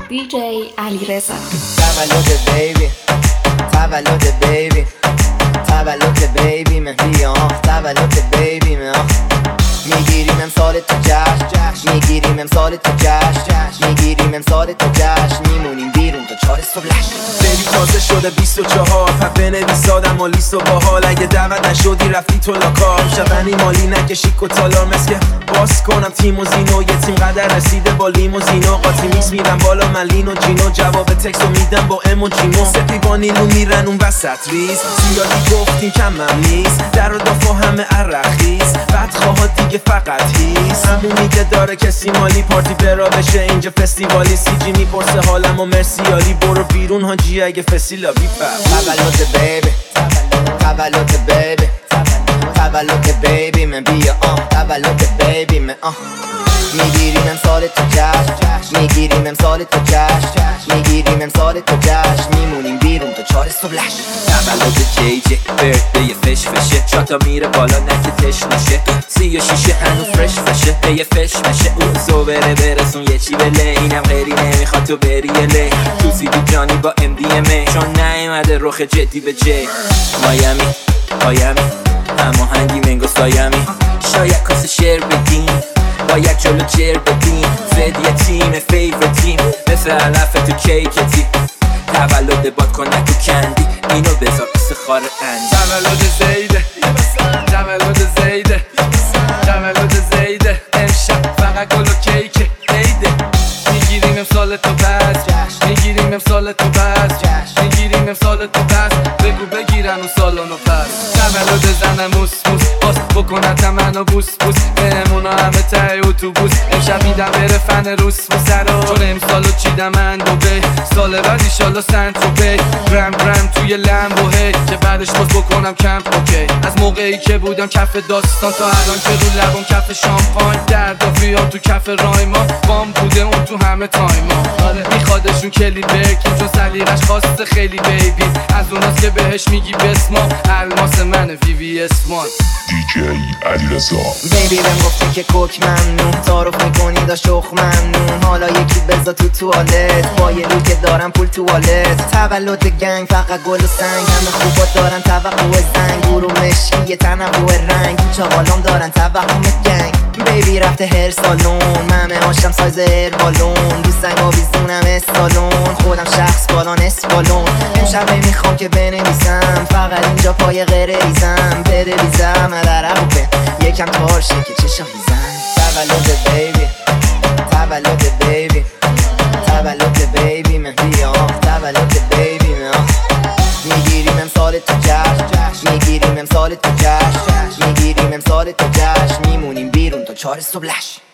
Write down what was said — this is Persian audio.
DJ علیرضا. تولد بیبی، تولد بیبی، تولد بیبی من بیا، تولد بیبی من میگیریم امسال تو جشن، میگیریم امسال تو جشن، میگیریم امسال تو جشن، میمونیم بیرون تا 4 صبح لش. بیبی تازه شده 24 پس بنویس آدم و لیست و باحال. اگه دعوت نشدی رفتی تو لاکار، شبنی مالی نکشی و تالار مسکه باز کنم تیموزینو. یه تیم قدر رسیده با لیموزینو، قاطی میکس میدم بالا ملین و جینو، جواب تکستو میدم با اموجینو. سپی با نیلو میرن اون وسط ریز، زیادی گفتیم کمم نیست، در و دافا همه عرقیز، بعد خواهد دیگه فقط هیست. همون میگه داره کسی مالی پارتی برا بشه اینجا فستیوالی. سی جی میپرسه حالم و مرسیالی، برو بیرون هاجی اگه فسیلا بیپر. تولد بیبی، تولد بیبی، تولد بیبی من بیا، تولد بیبی من میگیریم امسال تو جشن، میگیریم امسال تو جشن، میگیریم امسال تو جشن، میمونیم بیرون تا 4 صبح لش. تولد جی جی برده فش فشه، شاتا میره بالا نکه تش نشه، 36 هنو فرش فشه، یه فش میشه اوزو بره برسون یه چی بله. اینم غیری نمیخواد تو بری لی، تو زیدی جانی با MDMA، چون نیومده رخ جدی به جی. مایامی آیامی هماهنگی منگو سایامی، شاید کاس شعر بدیم با یک جلو جر بدیم، زد یه تیم فیور تیم مثل علف تو کیکتی. تولد باد کنک و کندی، اینو بذار بس خار اندی. تولد زیده، تولد زیده، تولد زیده، امشب فقط گل و کیک عیده. میگیریم امسال تو بس، میگیریم امسال تو بس، میگیریم امسال تو بس، بگو بگیرن و سالانو پس. تولد زنم موس موس باز بکنت منو بوس بوس، بهمونا همه تای اتوبوس، امشب میدم بره فن روس موسرو، چون امسالو چیدم من دوبه، سال بعد ایشالا سنت رو بی گرم گرم توی لمبو هی، که بعدش باز بکنم کمپ اوکی. از موقعی که بودم کف داستان تا الان که رو لبم کف شامپاین، دردافیام تو کف رایما، بام بوده اون تو همه تایما. آره میخوادشون کلی برکیم چون سلیقش خواسته خیلی بیبی، از اوناست که بهش میگی بسما، الماس من وی اسمان. DJ علیرضا. بیبی بهم گفته که کوک ممنون، تعارف میکنی دا شخ ممنون، حالا یکی بزا تو توالت، با یه لوک دارم پول توالت. تولد گنگ فقط گل و سنگ، همه خوبات دارن توقع زنگ، گورو مشکی یه تنوع رنگ، چاقالام دارن توقع گنگ. بیبی رفته هر سالون، ممه هاشم سایز هر بالون، رو سنگ آویزونم استالون، خودم شخص بالان اسپالون. امشب نمیخوام که بنویسم، فقط اینجا پای غیر ریزم، بره ریزم عرقه یکم تارشه که چشا هیزم. تولد بیبی، تولد بیبی، تولد بیبی من بیا، تولد بیبی من میگیریم امسال تو جشن، میگیریم امسال تو جشن، میگیریم امسال تو جشن، میمونیم بیرون تا 4 صبح لش.